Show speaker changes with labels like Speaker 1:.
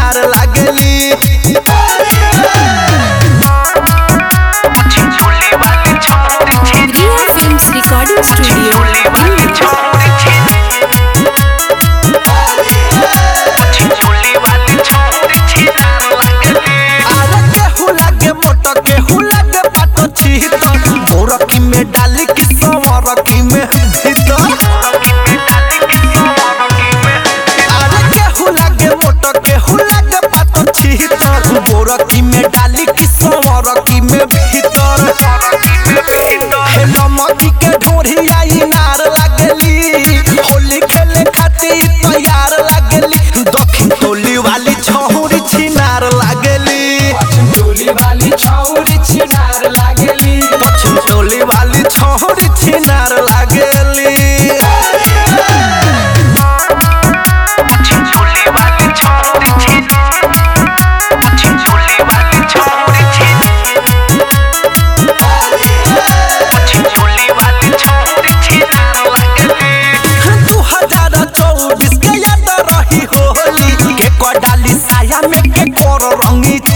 Speaker 1: छिनार लागली
Speaker 2: recording studio
Speaker 1: में डाली की सवरकी में भीतर अरे केहू लागे मोटो केहू लागे पातो छीतर बोरकी में डाली की सवरकी में भीतर हे लमकी के ढोरी आई नार लागली होली खेले खातिर तैयार लागली दक्षिण टोली वाली छौरी छिनार लागली
Speaker 3: टोली वाली छौरी छिनार लागली
Speaker 1: दक्षिण टोली वाली छौरी छिनार लागली डाली साया में के कोर रंगी